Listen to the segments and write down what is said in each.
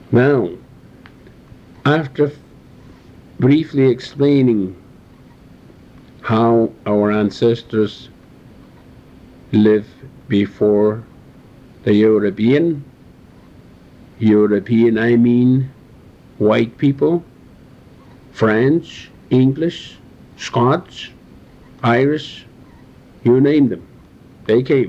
Now, after briefly explaining how our ancestors lived before the European I mean white people, French, English, Scots, Irish, you name them, they came.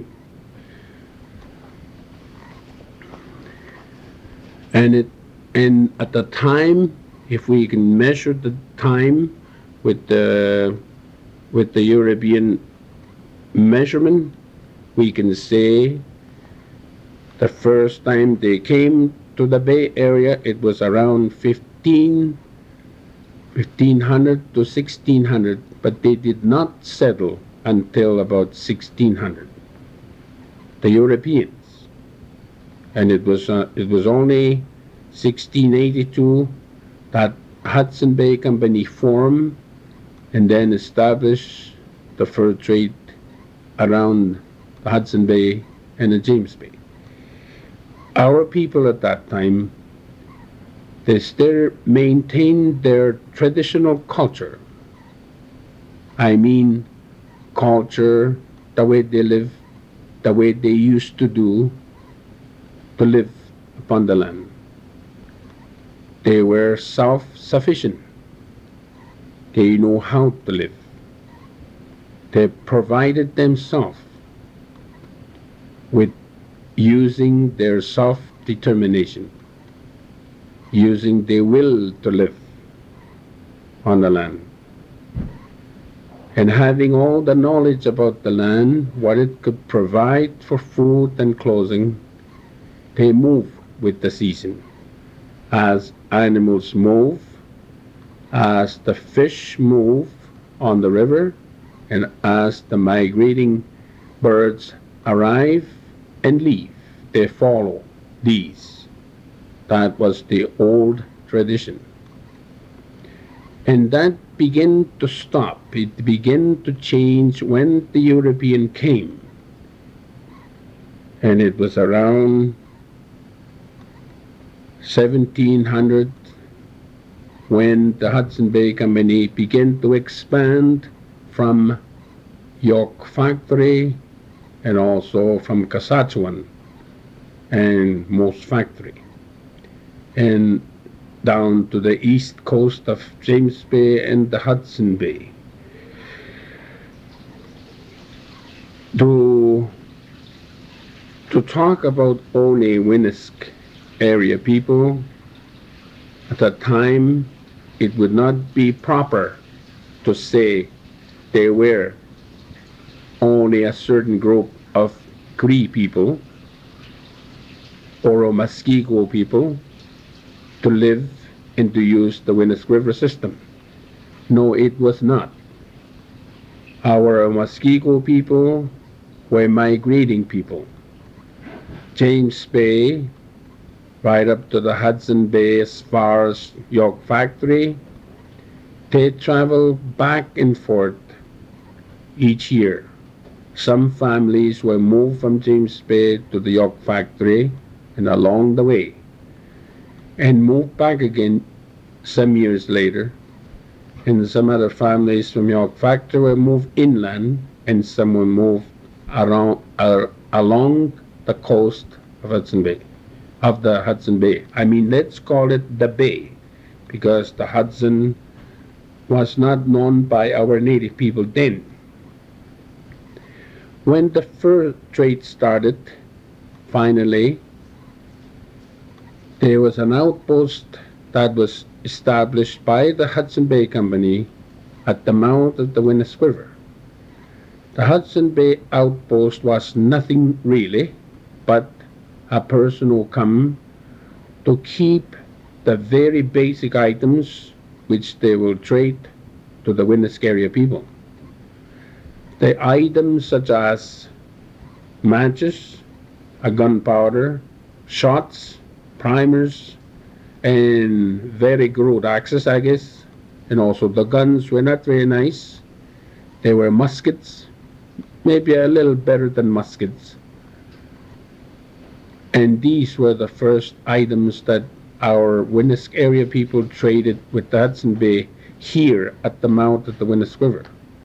And at the time, if we can measure the time with the European measurement, we can say the first time they came to the Bay Area, it was around 1500 to 1600, but they did not settle until about 1600. The Europeans. And it was only 1682 that Hudson Bay Company formed and then established the fur trade around the Hudson Bay and the James Bay. Our people at that time, they still maintained their traditional culture. I mean, culture, the way they live, the way they used to do to live upon the land. They were self-sufficient. They know how to live. They provided themselves with using their self-determination, using their will to live on the land. And having all the knowledge about the land, what it could provide for food and clothing, they move with the season. As animals move, as the fish move on the river, and as the migrating birds arrive and leave, they follow these. That was the old tradition. And that began to stop. It began to change when the European came. And it was around 1700 when the Hudson Bay Company began to expand from York Factory and also from Saskatchewan and Moose Factory and down to the east coast of James Bay and the Hudson Bay. To talk about only Winnesque area people, at that time it would not be proper to say they were only a certain group of Cree people or Muskego people to live and to use the Winnesque River system. No, it was not. Our Muskego people were migrating people. James Bay, right up to the Hudson Bay as far as York Factory, they travel back and forth each year. Some families were moved from James Bay to the York Factory and along the way, and moved back again some years later. And some other families from York Factory were moved inland, and some were moved along the coast of the Hudson Bay. I mean, let's call it the Bay, because the Hudson was not known by our native people then. When the fur trade started, finally, there was an outpost that was established by the Hudson Bay Company at the mouth of the Winnesque River. The Hudson Bay outpost was nothing really but a person who come to keep the very basic items which they will trade to the Winnesque area people. The items such as matches, a gunpowder, shots, primers, and very crude axes, I guess. And also the guns were not very nice. They were muskets, maybe a little better than muskets. And these were the first items that our Winnisk area people traded with the Hudson Bay here at the mouth of the Winnisk River.